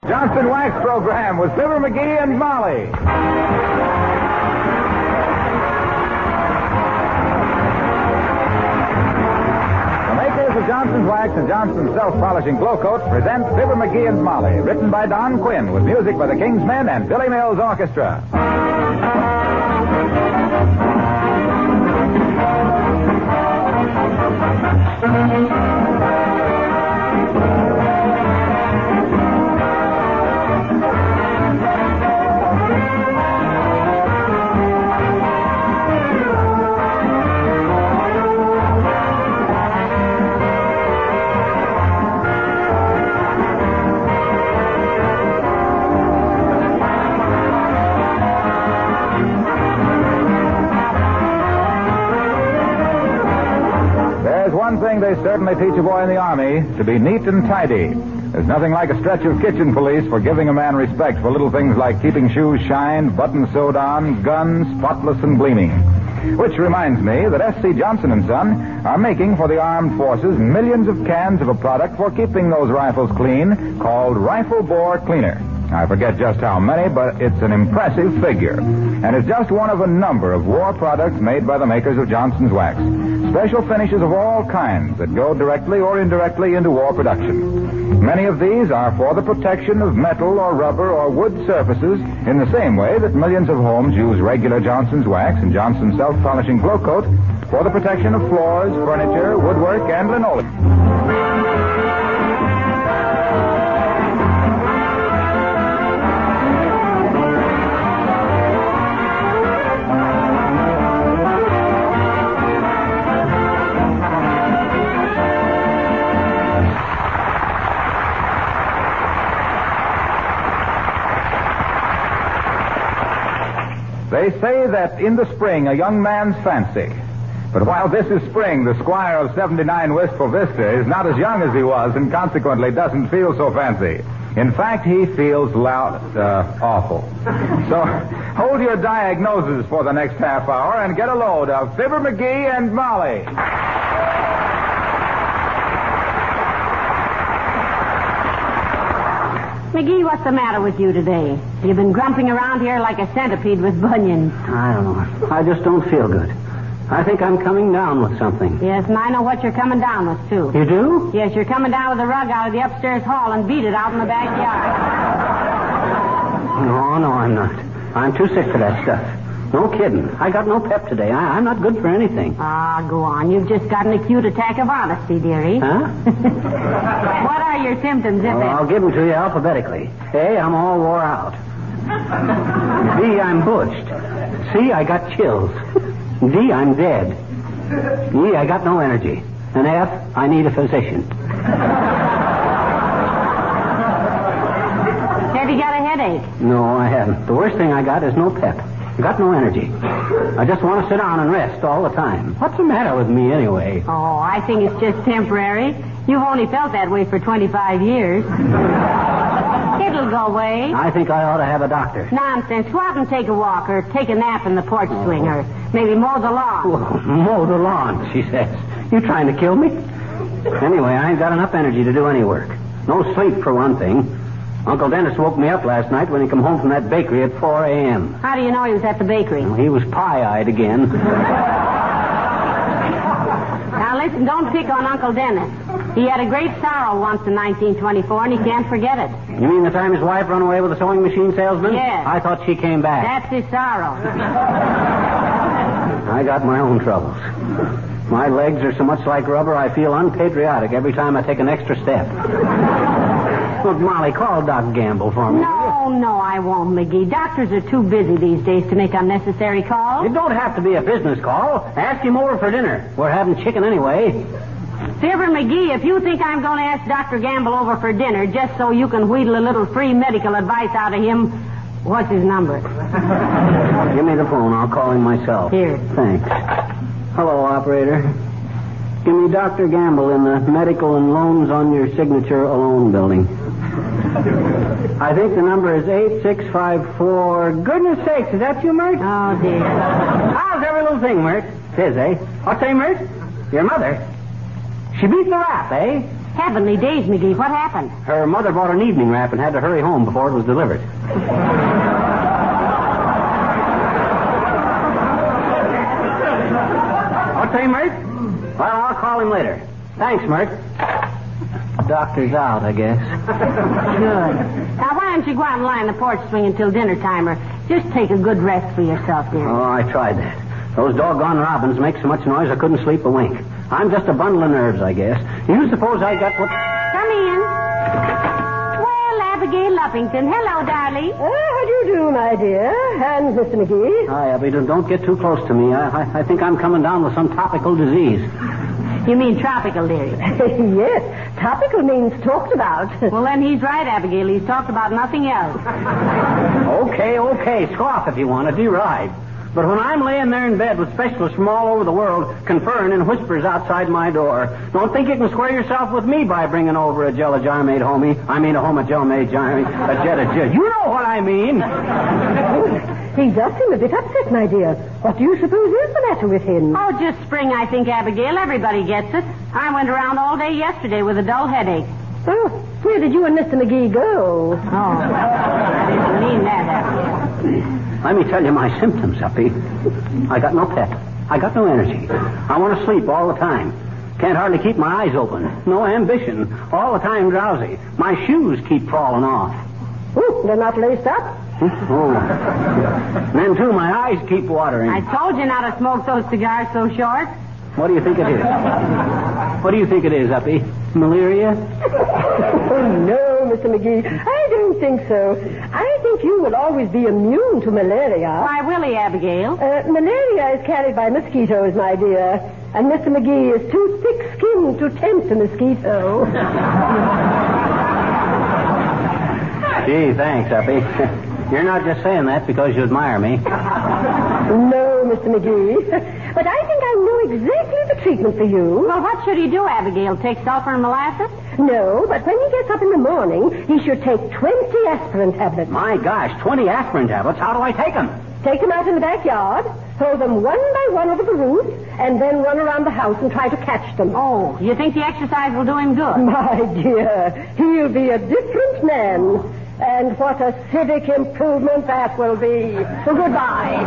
Johnson Wax program with Fibber McGee and Molly. The makers of Johnson's Wax and Johnson's Self-Polishing Glow Coat present Fibber McGee and Molly, written by Don Quinn with music by the Kingsmen and Billy Mills Orchestra. One thing they certainly teach a boy in the Army, to be neat and tidy. There's nothing like a stretch of kitchen police for giving a man respect for little things like keeping shoes shined, buttons sewed on, guns spotless and gleaming. Which reminds me that S.C. Johnson & Son are making for the armed forces millions of cans of a product for keeping those rifles clean called Rifle Bore Cleaner. I forget just how many, but it's an impressive figure. And it's just one of a number of war products made by the makers of Johnson's Wax. Special finishes of all kinds that go directly or indirectly into war production. Many of these are for the protection of metal or rubber or wood surfaces in the same way that millions of homes use regular Johnson's Wax and Johnson's Self-Polishing Glow Coat for the protection of floors, furniture, woodwork, and linoleum. They say that in the spring, a young man's fancy. But while this is spring, the squire of 79 Wistful Vista is not as young as he was and consequently doesn't feel so fancy. In fact, he feels awful. So hold your diagnoses for the next half hour and get a load of Fibber McGee and Molly. McGee, what's the matter with you today? You've been grumping around here like a centipede with bunions. I don't know. I just don't feel good. I think I'm coming down with something. Yes, and I know what you're coming down with, too. You do? Yes, you're coming down with the rug out of the upstairs hall and beat it out in the backyard. No, I'm not. I'm too sick for that stuff. No kidding. I got no pep today. I'm not good for anything. Ah, go on. You've just got an acute attack of honesty, dearie. Huh? What are your symptoms, if I'll give them to you alphabetically. A, I'm all wore out. B, I'm bushed. C, I got chills. D, I'm dead. E, I got no energy. And F, I need a physician. Have you got a headache? No, I haven't. The worst thing I got is no pep. I got no energy. I just want to sit down and rest all the time. What's the matter with me anyway? Oh, I think it's just temporary. You've only felt that way for 25 years. It'll go away. I think I ought to have a doctor. Nonsense. Go out and take a walk or take a nap in the porch swing or maybe mow the lawn. Well, mow the lawn, she says. You trying to kill me? Anyway, I ain't got enough energy to do any work. No sleep, for one thing. Uncle Dennis woke me up last night when he come home from that bakery at 4 a.m. How do you know he was at the bakery? Well, he was pie-eyed again. Now, listen, don't pick on Uncle Dennis. He had a great sorrow once in 1924, and he can't forget it. You mean the time his wife ran away with a sewing machine salesman? Yes. I thought she came back. That's his sorrow. I got my own troubles. My legs are so much like rubber, I feel unpatriotic every time I take an extra step. Look, Molly, call Doc Gamble for me. No, I won't, McGee. Doctors are too busy these days to make unnecessary calls. It don't have to be a business call. Ask him over for dinner. We're having chicken anyway. Fibber McGee, if you think I'm going to ask Dr. Gamble over for dinner just so you can wheedle a little free medical advice out of him, what's his number? Give me the phone. I'll call him myself. Here. Thanks. Hello, operator. Give me Dr. Gamble in the medical and loans on your signature alone building. I think the number is 8654. Goodness sakes, is that you, Mert? Oh, dear. How's every little thing, Mert? It is, eh? What's say, Mert? Your mother? She beat the rap, eh? Heavenly days, McGee. What happened? Her mother bought an evening wrap and had to hurry home before it was delivered. What say, Mert? Well, I'll call him later. Thanks, Mert. Doctor's out, I guess. Good. Now, why don't you go out and lie on the porch swing until dinner time, or just take a good rest for yourself, dear? Oh, I tried that. Those doggone robins make so much noise I couldn't sleep a wink. I'm just a bundle of nerves, I guess. You suppose I got what... Come in. Well, Abigail Luffington. Hello, darling. How do you do, my dear? And Mr. McGee? Hi, Abby. Don't get too close to me. I think I'm coming down with some topical disease. You mean tropical, dearie? Yes. Topical means talked about. Well, then he's right, Abigail. He's talked about nothing else. Okay. Scoff if you want to. Deride. But when I'm laying there in bed with specialists from all over the world conferring in whispers outside my door, don't think you can square yourself with me by bringing over a jello jar made homie. I mean a home of Joe made jar. A jet of jet. You know what I mean. He does seem a bit upset, my dear. What do you suppose is the matter with him? Oh, just spring, I think, Abigail. Everybody gets it. I went around all day yesterday with a dull headache. Oh, where did you and Mr. McGee go? Oh, I didn't mean that, Abigail. Let me tell you my symptoms, Uppy. I got no pep. I got no energy. I want to sleep all the time. Can't hardly keep my eyes open. No ambition. All the time drowsy. My shoes keep falling off. Oh, they're not laced up? Oh. And then, too, my eyes keep watering. I told you not to smoke those cigars so short. What do you think it is? What do you think it is, Uppy? Malaria? Oh, no, Mr. McGee. I don't think so. I think you will always be immune to malaria. Why will he, Abigail? Malaria is carried by mosquitoes, my dear. And Mr. McGee is too thick-skinned to tempt a mosquito. Gee, thanks, Uppy. You're not just saying that because you admire me. No, Mr. McGee. But I think I know exactly the treatment for you. Well, what should he do, Abigail? Take sulfur and molasses? No, but when he gets up in the morning, he should take 20 aspirin tablets. My gosh, 20 aspirin tablets? How do I take them? Take them out in the backyard, throw them one by one over the roof, and then run around the house and try to catch them. Oh, you think the exercise will do him good? My dear, he'll be a different man. And what a civic improvement that will be. So goodbye.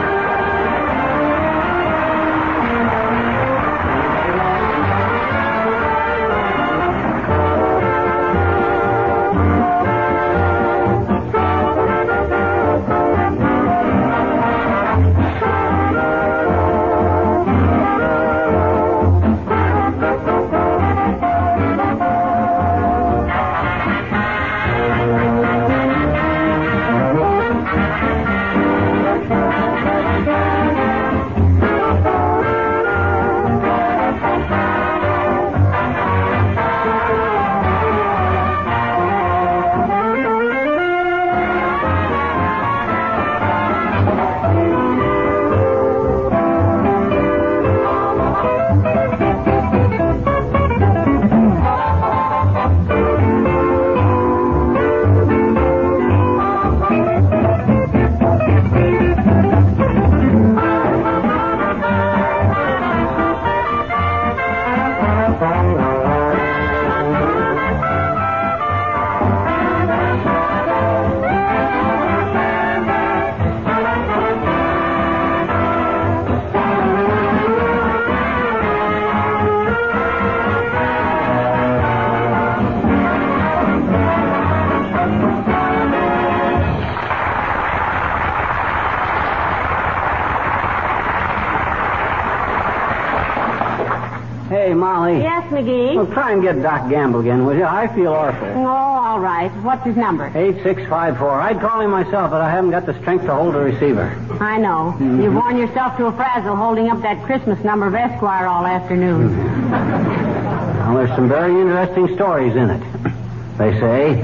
Hey, Molly. Yes, McGee? Well, try and get Doc Gamble again, will you? I feel awful. Oh, all right. What's his number? 8654. I'd call him myself, but I haven't got the strength to hold a receiver. I know. Mm-hmm. You've worn yourself to a frazzle holding up that Christmas number of Esquire all afternoon. Well, there's some very interesting stories in it, they say.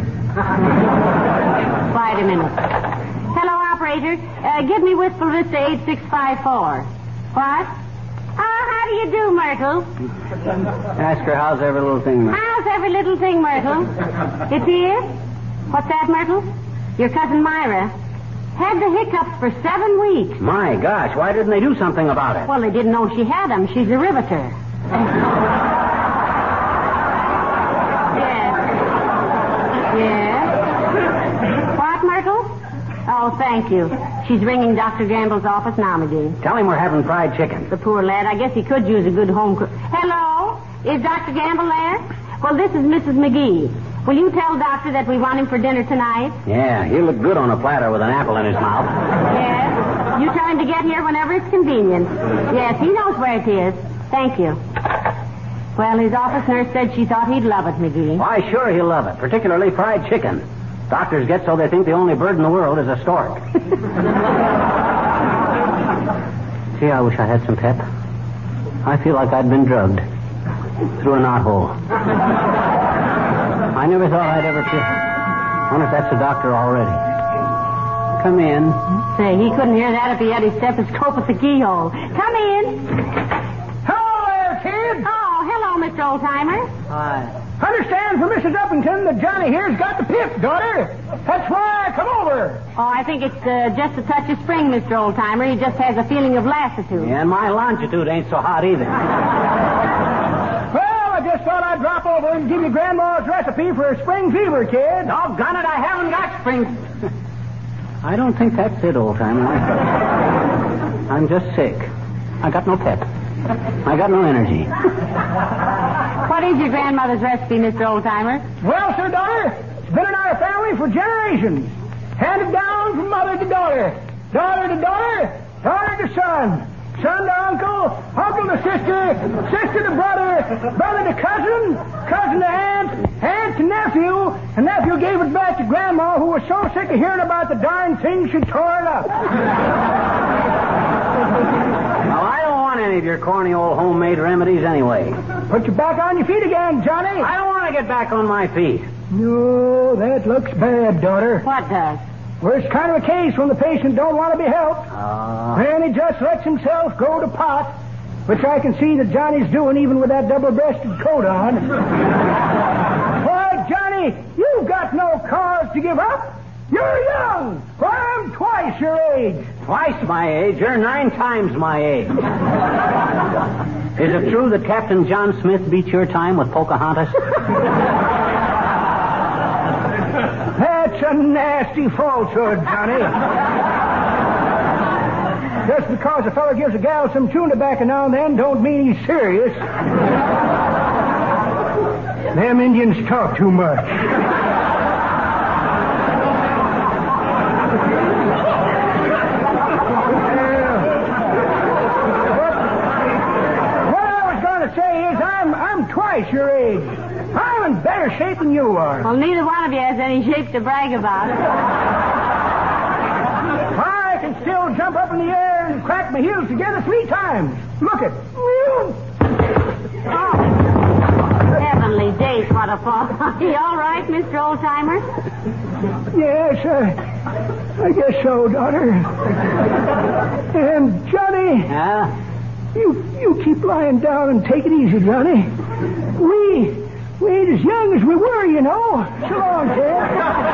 Wait a minute. Hello, operator. Give me Wistful Vista 8654. What? How do you do, Myrtle? Ask her how's every little thing, Myrtle. How's every little thing, Myrtle? It's here? What's that, Myrtle? Your cousin Myra had the hiccups for 7 weeks. My gosh, why didn't they do something about it? Well, they didn't know she had them. She's a riveter. Myrtle? Oh, thank you. She's ringing Dr. Gamble's office now, McGee. Tell him we're having fried chicken. The poor lad. I guess he could use a good home cook. Hello? Is Dr. Gamble there? Well, this is Mrs. McGee. Will you tell Doctor that we want him for dinner tonight? Yeah, he'll look good on a platter with an apple in his mouth. Yes. You tell him to get here whenever it's convenient. Yes, he knows where it is. Thank you. Well, his office nurse said she thought he'd love it, McGee. Why, sure he'll love it, particularly fried chicken. Doctors get so they think the only bird in the world is a stork. Gee, I wish I had some pep. I feel like I'd been drugged through a knothole. I never thought I'd ever feel... I wonder if that's the doctor already. Come in. Say, he couldn't hear that if he had his stethoscope at the keyhole. Come in. Hello there, kid. Oh, hello, Mr. Oldtimer. Hi. Understand from Mrs. Uppington that Johnny here's got the pip, daughter. That's why I come over. Oh, I think it's just a touch of spring, Mr. Oldtimer. He just has a feeling of lassitude. Yeah, and my longitude ain't so hot either. Well, I just thought I'd drop over and give you Grandma's recipe for a spring fever, kid. Doggone it, I haven't got spring... I don't think that's it, old-timer. I'm just sick. I got no pep. I got no energy. What is your grandmother's recipe, Mr. Oldtimer? Well, sir, daughter, it's been in our family for generations. Handed down from mother to daughter. Daughter to daughter, daughter to son. Son to uncle, uncle to sister, sister to brother, brother to cousin, cousin to aunt, aunt to nephew, and nephew gave it back to Grandma, who was so sick of hearing about the darn thing she tore it up. Well, I don't want any of your corny old homemade remedies anyway. Put you back on your feet again, Johnny. I don't want to get back on my feet. No, that looks bad, daughter. What does? Well, it's kind of a case when the patient don't want to be helped. Then he just lets himself go to pot, which I can see that Johnny's doing even with that double-breasted coat on. Why, Johnny, you've got no cause to give up. You're young. Why, I'm twice your age. Twice my age? You're 9 times my age. Is it true that Captain John Smith beat your time with Pocahontas? That's a nasty falsehood, Johnny. Just because a fellow gives a gal some chewing tobacco now and then don't mean he's serious. Them Indians talk too much. What I was going to say is I'm twice your age. I'm in better shape than you are. Well, neither one of you has any shape to brag about. I can still jump up in the air and crack my heels together 3 times. Look it. Oh, heavenly days, what a fall. Are you all right, Mr. Oldtimer? Yes, I guess so, daughter. And, Johnny... Huh? You keep lying down and take it easy, Johnny. We ain't as young as we were, you know. So long, kid.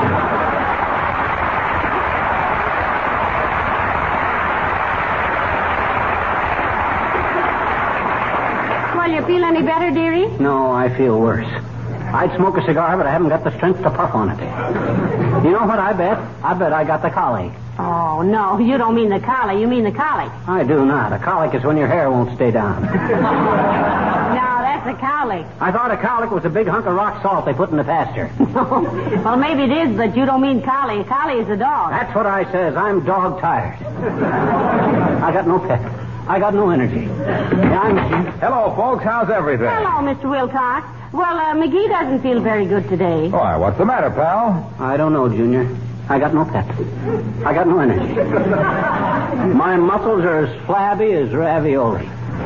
Well, you feel any better, dearie? No, I feel worse. I'd smoke a cigar, but I haven't got the strength to puff on it. You know what I bet? I bet I got the colic. Oh, no, you don't mean the collie. You mean the colic. I do not. A colic is when your hair won't stay down. No, that's a colic. I thought a colic was a big hunk of rock salt they put in the pasture. Well, maybe it is, but you don't mean collie. A collie is a dog. That's what I says. I'm dog tired. I got no pep. I got no energy. Hello, folks. How's everything? Hello, Mr. Wilcox. Well, McGee doesn't feel very good today. Why, what's the matter, pal? I don't know, Junior. I got no pep. I got no energy. My muscles are as flabby as ravioli.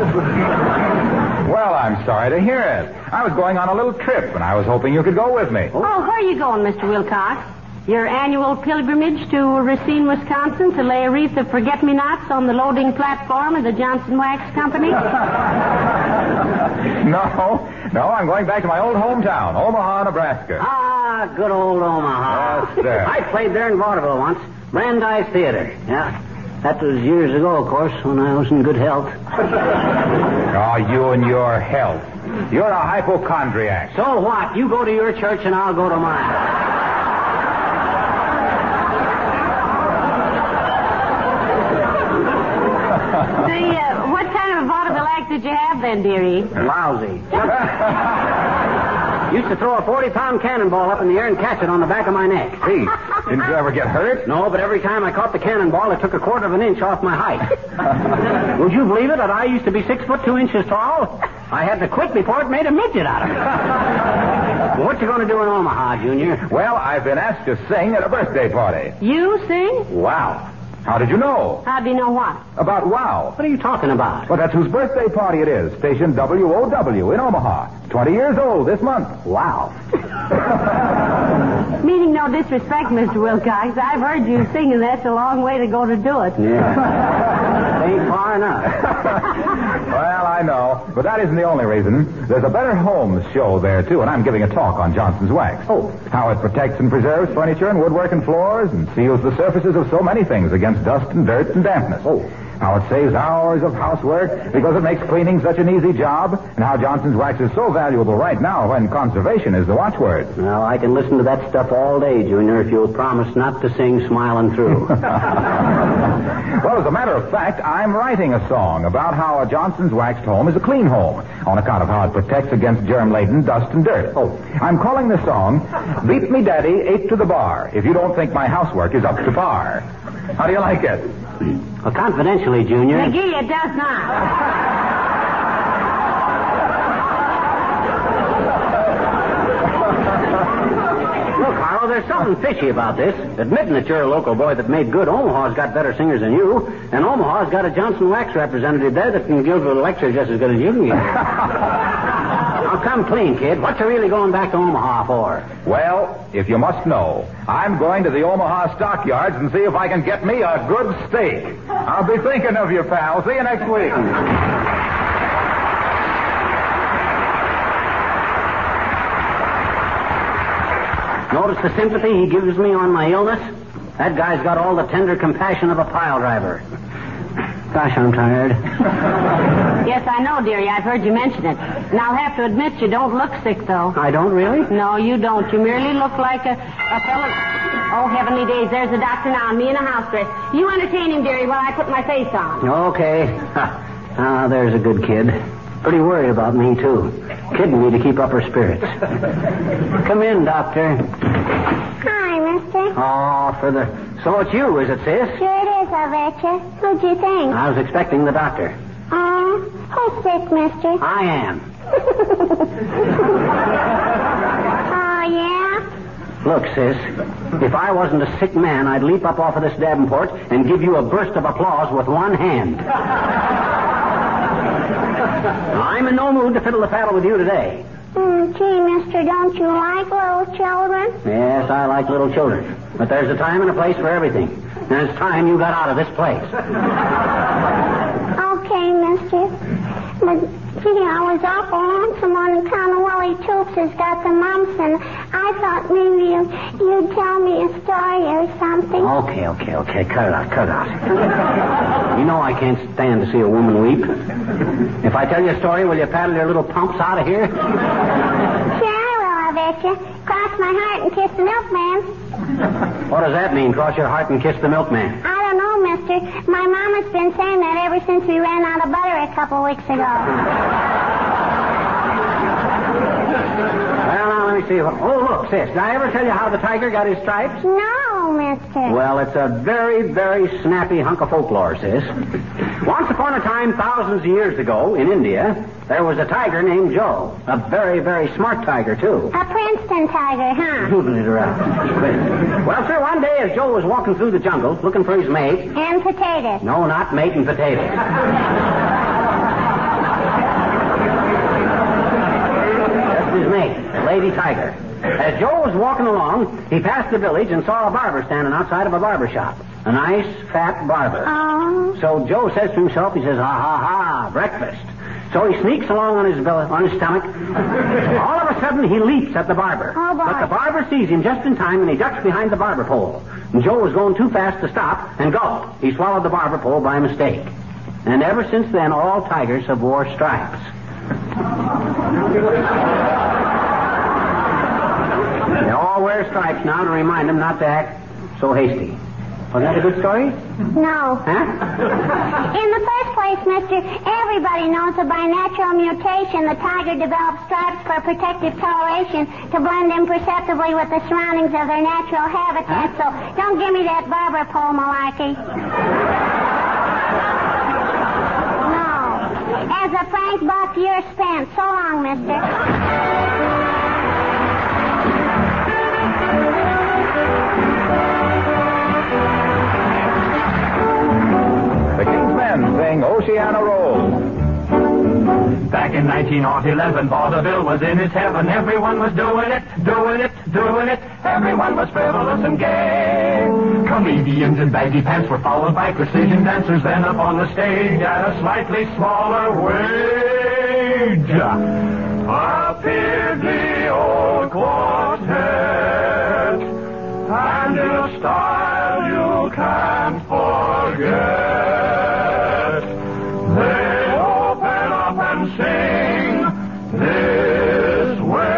Well, I'm sorry to hear it. I was going on a little trip, and I was hoping you could go with me. Oh, where are you going, Mr. Wilcox? Your annual pilgrimage to Racine, Wisconsin to lay a wreath of forget-me-nots on the loading platform of the Johnson Wax Company? No, I'm going back to my old hometown, Omaha, Nebraska. Ah, good old Omaha. Yes, sir. I played there in vaudeville once. Brandeis Theater. Yeah. That was years ago, of course, when I was in good health. Oh, you and your health. You're a hypochondriac. So what? You go to your church and I'll go to mine. then, dearie? Lousy. Used to throw a 40-pound cannonball up in the air and catch it on the back of my neck. Gee, didn't you ever get hurt? No, but every time I caught the cannonball, it took a quarter of an inch off my height. Would you believe it that I used to be 6 foot 2 inches tall? I had to quit before it made a midget out of me. Well, what you going to do in Omaha, Junior? Well, I've been asked to sing at a birthday party. You sing? Wow. How did you know? How do you know what? About Wow. What are you talking about? Well, that's whose birthday party it is. Station WOW in Omaha. 20 years old this month. Wow. Meaning no disrespect, Mr. Wilcox. I've heard you sing, and that's a long way to go to do it. Yeah. Ain't far enough. Well, I know. But that isn't the only reason. There's a Better Homes show there, too, and I'm giving a talk on Johnson's Wax. Oh. How it protects and preserves furniture and woodwork and floors and seals the surfaces of so many things against dust and dirt and dampness. Oh. How it saves hours of housework because it makes cleaning such an easy job, and how Johnson's Wax is so valuable right now when conservation is the watchword. Well, I can listen to that stuff all day, Junior, if you'll promise not to sing Smiling Through. Well, as a matter of fact, I'm writing a song about how a Johnson's Waxed home is a clean home on account of how it protects against germ-laden dust and dirt. Oh. I'm calling the song, Beat Me Daddy 8 to the Bar, if you don't think my housework is up to par. How do you like it? Well, confidentially, Junior. McGee, it does not. Look, Harlow, there's something fishy about this. Admitting that you're a local boy that made good, Omaha's got better singers than you, and Omaha's got a Johnson Wax representative there that can give a lecture just as good as you can give. Now, come clean, kid. What you really going back to Omaha for? Well, if you must know, I'm going to the Omaha stockyards and see if I can get me a good steak. I'll be thinking of you, pal. See you next week. Notice the sympathy he gives me on my illness? That guy's got all the tender compassion of a pile driver. Gosh, I'm tired. Yes, I know, dearie. I've heard you mention it. And I'll have to admit you don't look sick, though. I don't really? No, you don't. You merely look like a fellow... Oh, heavenly days, there's the doctor now, and me in a house dress. You entertain him, dearie, while I put my face on. Okay. Ah, there's a good kid. Pretty worried about me, too. Kidding me to keep up her spirits. Come in, doctor. Hi, mister. Oh, So it's you, is it, sis? Sure it is, I'll bet you. Who'd you think? I was expecting the doctor. Who's sick, mister? I am. Oh, yeah? Look, sis, if I wasn't a sick man, I'd leap up off of this Davenport and give you a burst of applause with one hand. I'm in no mood to fiddle the paddle with you today. Gee, mister, don't you like little children? Yes, I like little children. But there's a time and a place for everything. And it's time you got out of this place. Okay, mister. But, gee, I was awful lonesome on account of Willie Toops has got the mumps, and I thought maybe you'd tell me a story or something. Okay. Cut it out. You know I can't stand to see a woman weep. If I tell you a story, will you paddle your little pumps out of here? Sure I will, I bet you. Cross my heart and kiss the milkman. What does that mean, cross your heart and kiss the milkman? I don't know, mister. My mama's been saying that ever since we ran out of butter a couple weeks ago. Well, now, let me see. Oh, look, sis, did I ever tell you how the tiger got his stripes? No, mister. Well, it's a very, very snappy hunk of folklore, sis. Once upon a time, thousands of years ago, in India, there was a tiger named Joe. A very, very smart tiger, too. A Princeton tiger, huh? Moving it around. Well, sir, one day as Joe was walking through the jungle looking for his mate... And potatoes. No, not mate and potatoes. That's his mate, Lady Tiger. As Joe was walking along, he passed the village and saw a barber standing outside of a barber shop. A nice, fat barber. Oh. So Joe says to himself, he says, ha, breakfast. So he sneaks along on his stomach. All of a sudden, he leaps at the barber. Oh, boy. But the barber sees him just in time, and he ducks behind the barber pole. And Joe was going too fast to stop, and go. He swallowed the barber pole by mistake. And ever since then, all tigers have wore stripes. They all wear stripes now to remind them not to act so hasty. Was that a good story? No. Huh? In the first place, mister, everybody knows that by natural mutation, the tiger develops stripes for protective coloration to blend imperceptibly with the surroundings of their natural habitat. So don't give me that barber pole malarkey. No. As a frank buck, you're spent. So long, mister. The King's Men sing Oceana Roll. Back in 1911, vaudeville was in its heaven. Everyone was doing it, doing it, doing it. Everyone was frivolous and gay. Comedians in baggy pants were followed by precision dancers. Then up on the stage at a slightly smaller wage appeared the old quartet, and in a style you can't forget, they open up and sing this way.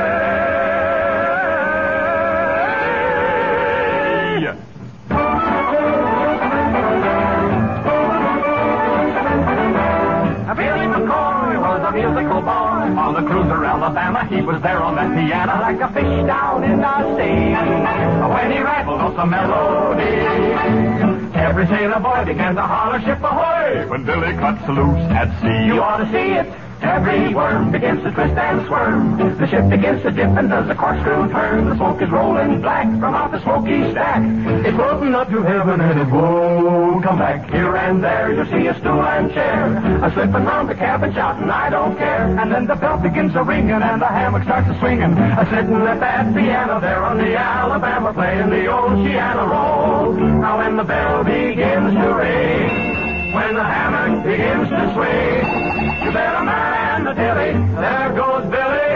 Billy McCoy was a musical boy on the cruiser Alabama. He was there on that piano like a fish down in the sea. When he rattled off some melody, every sailor boy began to holler, ship ahoy, when Billy cuts loose at sea. You ought to see it. Every worm begins to twist and squirm. The ship begins to dip and does the corkscrew turn. The smoke is rolling black from out the smoky stack. It's floating up to heaven and it won't come back. Here and there you'll see a stool and chair, a slipping round the cabin shouting, I don't care. And then the bell begins a ringing and the hammock starts a swinging. A sitting at that piano there on the Alabama, playing the Oceana Roll. Now when the bell begins to ring, when the hammock begins to swing, you better man the dilly, there goes Billy.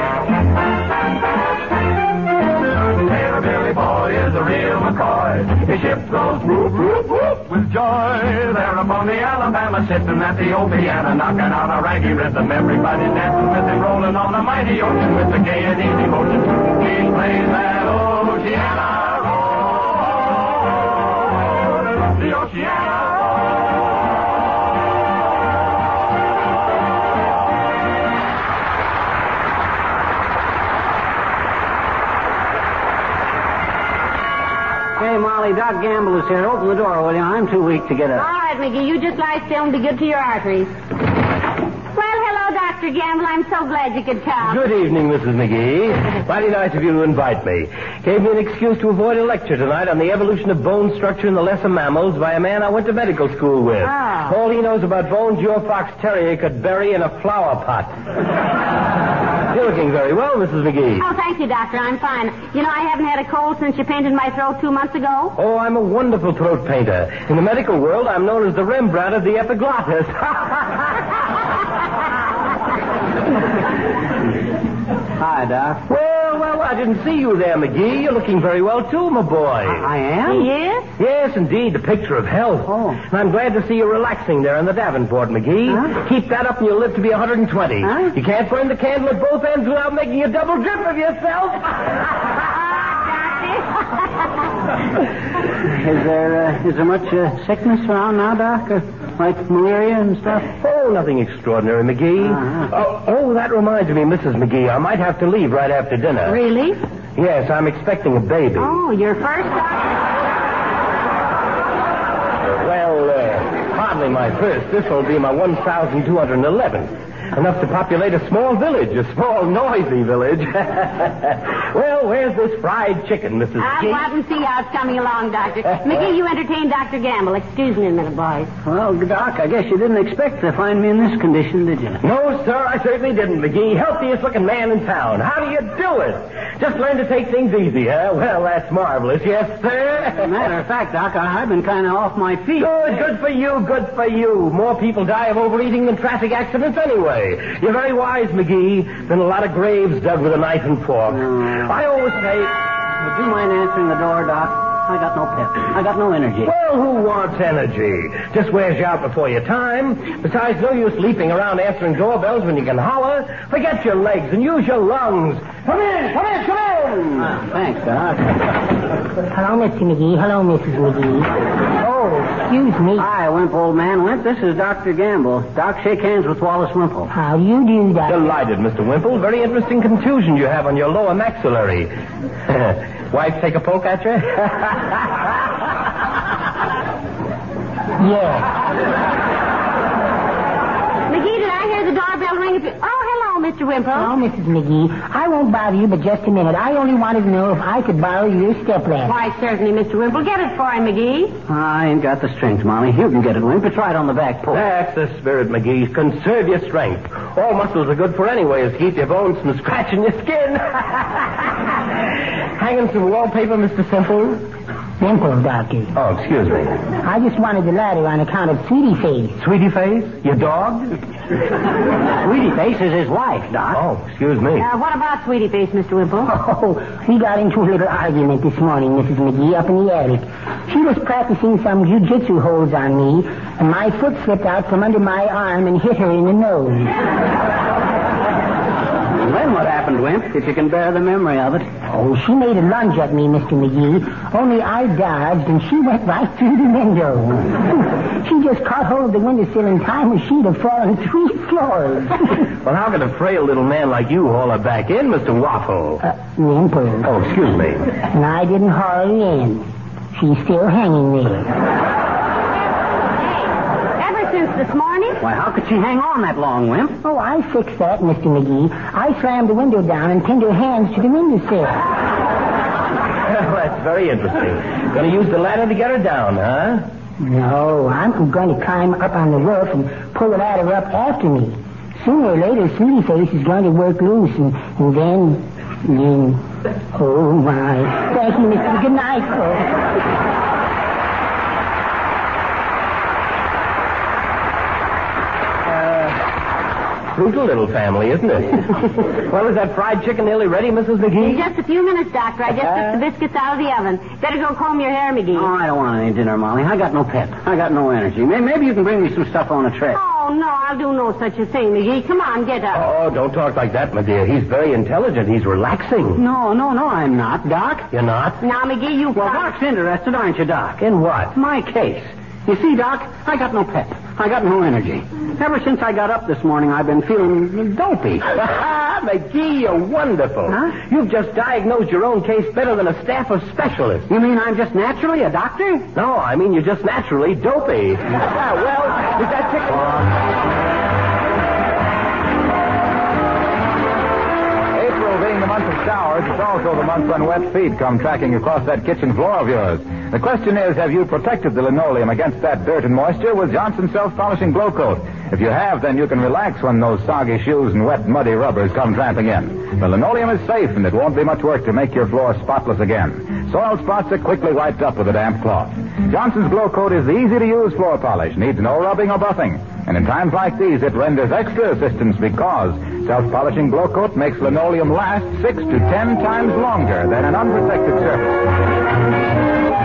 Sailor Billy boy is a real McCoy. His ship goes whoop, whoop, whoop with joy. There upon the Alabama, sitting at the old piano, knocking out a raggy rhythm. Everybody's dancing with him, rolling on the mighty ocean with the gay and easy motion. He plays that Oceana Roll, the Oceana Roll. Hey, Molly, Doc Gamble is here. Open the door, will you? I'm too weak to get up. All right, McGee, you just lie still and be good to your arteries. Well, hello, Dr. Gamble. I'm so glad you could come. Good evening, Mrs. McGee. Mighty nice of you to invite me. Gave me an excuse to avoid a lecture tonight on the evolution of bone structure in the lesser mammals by a man I went to medical school with. Ah. All he knows about bones your fox terrier could bury in a flower pot. You're looking very well, Mrs. McGee. Oh, thank you, Doctor. I'm fine. You know, I haven't had a cold since you painted my throat 2 months ago. Oh, I'm a wonderful throat painter. In the medical world, I'm known as the Rembrandt of the epiglottis. Hi, Doc. Well, I didn't see you there, McGee. You're looking very well, too, my boy. I am? Yes? Yes, indeed, the picture of health. Oh. And I'm glad to see you relaxing there on the Davenport, McGee. Huh? Keep that up and you'll live to be 120. Huh? You can't burn the candle at both ends without making a double drip of yourself. Is there much sickness around now, Doc? Like malaria and stuff? Oh, nothing extraordinary, McGee. Uh-huh. Oh, that reminds me, Mrs. McGee, I might have to leave right after dinner. Really? Yes, I'm expecting a baby. Oh, your first, Doctor? Well, hardly my first. This will be my 1,211. Enough to populate a small village, a small, noisy village. Well, where's this fried chicken, Mrs. I'll go out and see how it's coming along, Doctor. McGee, you entertain Dr. Gamble. Excuse me a minute, boys. Well, Doc, I guess you didn't expect to find me in this condition, did you? No, sir, I certainly didn't, McGee. Healthiest looking man in town. How do you do it? Just learn to take things easy, huh? Well, that's marvelous. Yes, sir. Matter of fact, Doc, I've been kind of off my feet. Good for you, good for you. More people die of overeating than traffic accidents anyway. You're very wise, McGee. Been a lot of graves dug with a knife and fork. I always say... Would you mind answering the door, Doc? I got no pep. I got no energy. Well, who wants energy? Just wears you out before your time. Besides, no use leaping around answering doorbells when you can holler. Forget your legs and use your lungs. Come in, come in, come in! Thanks, Doc. Hello, Mr. McGee. Hello, Mrs. McGee. Oh, Oh, excuse me. Hi, Wimp, old man. Wimp, this is Dr. Gamble. Doc, shake hands with Wallace Wimple. How do you do that? Delighted, Mr. Wimple. Very interesting contusion you have on your lower maxillary. Wife take a poke at you? Yeah. McGee, did I hear the doorbell ring? Oh, hello, Mr. Wimple. Oh, Mrs. McGee, I won't bother you but just a minute. I only wanted to know if I could borrow your stepladder. Why, certainly, Mr. Wimple. Get it for him, McGee. I ain't got the strength, Molly. You can get it, Wimp. It's right on the back porch. That's the spirit, McGee. Conserve your strength. All muscles are good for anyway is to keep your bones from scratching your skin. Hanging some wallpaper, Mr. Simple? Simple, Doctor. Oh, excuse me. I just wanted the ladder on account of Sweetie Face. Sweetie Face? Your dog? Sweetie Face is his wife, Doc. Oh, excuse me. What about Sweetie Face, Mr. Wimple? Oh, we got into a little argument this morning, Mrs. McGee, up in the attic. She was practicing some jiu-jitsu holds on me, and my foot slipped out from under my arm and hit her in the nose. Then what happened, Wimp, if you can bear the memory of it? Oh, she made a lunge at me, Mr. McGee. Only I dodged, and she went right through the window. She just caught hold of the windowsill in time, or she'd have fallen 3 floors. Well, how can a frail little man like you haul her back in, Mr. Waffle? Wimple. Oh, excuse me. And I didn't haul her in. She's still hanging there. Since this morning? Why, how could she hang on that long, Wimp? Oh, I fixed that, Mr. McGee. I slammed the window down and pinned her hands to the windowsill. Well, that's very interesting. Going to use the ladder to get her down, huh? No, I'm going to climb up on the roof and pull the ladder up after me. Sooner or later, Sweetie Face is going to work loose, and then... Oh, my. Thank you, Mr. Good night, folks. Brutal little family, isn't it? Well, is that fried chicken nearly ready, Mrs. McGee? In just a few minutes, Doctor. I just took the biscuits out of the oven. Better go comb your hair, McGee. Oh, I don't want any dinner, Molly. I got no pep. I got no energy. Maybe you can bring me some stuff on a tray. Oh, no, I'll do no such a thing, McGee. Come on, get up. Oh, don't talk like that, my dear. He's very intelligent. He's relaxing. No, I'm not, Doc. You're not? Now, McGee, you... Well, Doc's interested, aren't you, Doc? In what? My case. You see, Doc, I got no pep. I got no energy. Ever since I got up this morning, I've been feeling dopey. McGee, you're wonderful. Huh? You've just diagnosed your own case better than a staff of specialists. You mean I'm just naturally a doctor? No, I mean you're just naturally dopey. Well, is that chicken? Being the month of showers, it's also the month when wet feet come tracking across that kitchen floor of yours. The question is, have you protected the linoleum against that dirt and moisture with Johnson's Self-Polishing Glow Coat? If you have, then you can relax when those soggy shoes and wet, muddy rubbers come tramping in. The linoleum is safe, and it won't be much work to make your floor spotless again. Soiled spots are quickly wiped up with a damp cloth. Johnson's Glow Coat is the easy-to-use floor polish, needs no rubbing or buffing. And in times like these, it renders extra assistance because Self-Polishing Glow Coat makes linoleum last 6 to 10 times longer than an unprotected surface.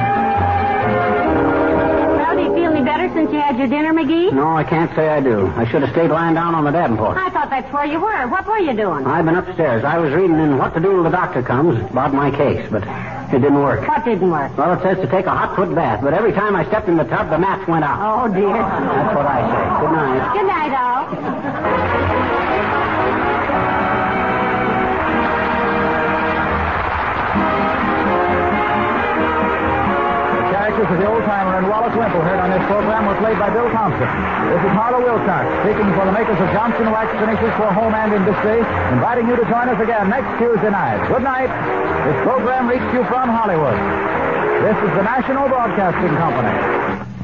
Well, do you feel any better since you had your dinner, McGee? No, I can't say I do. I should have stayed lying down on the Davenport. I thought that's where you were. What were you doing? I've been upstairs. I was reading in What to Do Till the Doctor Comes about my case, but it didn't work. What didn't work? Well, it says to take a hot foot bath, but every time I stepped in the tub, the match went out. Oh, dear. That's what I say. Good night. Good night, all. Characters of the old-timer and Wallace Wimple heard on this program were played by Bill Thompson. This is Harlow Wilcox, speaking for the makers of Johnson Wax Finishes for Home and Industry, inviting you to join us again next Tuesday night. Good night. This program reached you from Hollywood. This is the National Broadcasting Company.